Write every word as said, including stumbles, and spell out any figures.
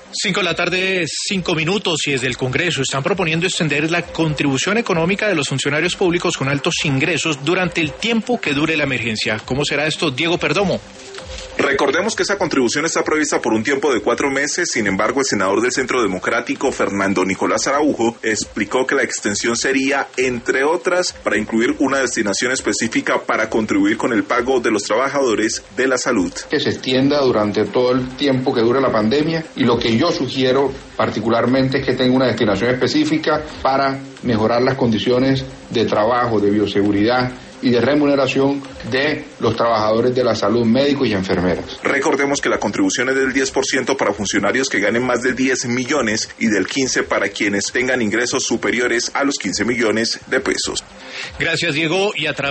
Cinco de la tarde, cinco minutos, y desde el Congreso están proponiendo extender la contribución económica de los funcionarios públicos con altos ingresos durante el tiempo que dure la emergencia. ¿Cómo será esto, Diego Perdomo? Recordemos que esa contribución está prevista por un tiempo de cuatro meses. Sin embargo, el senador del Centro Democrático, Fernando Nicolás Araujo, explicó que la extensión sería, entre otras, para incluir una destinación específica para contribuir con el pago de los trabajadores de la salud. Que se extienda durante todo el tiempo que dure la pandemia, y lo que yo sugiero particularmente es que tenga una destinación específica para mejorar las condiciones de trabajo, de bioseguridad y de remuneración de los trabajadores de la salud, médicos y enfermeras. Recordemos que la contribución es del diez por ciento para funcionarios que ganen más de diez millones y del quince por ciento para quienes tengan ingresos superiores a los quince millones de pesos. Gracias, Diego. Y a través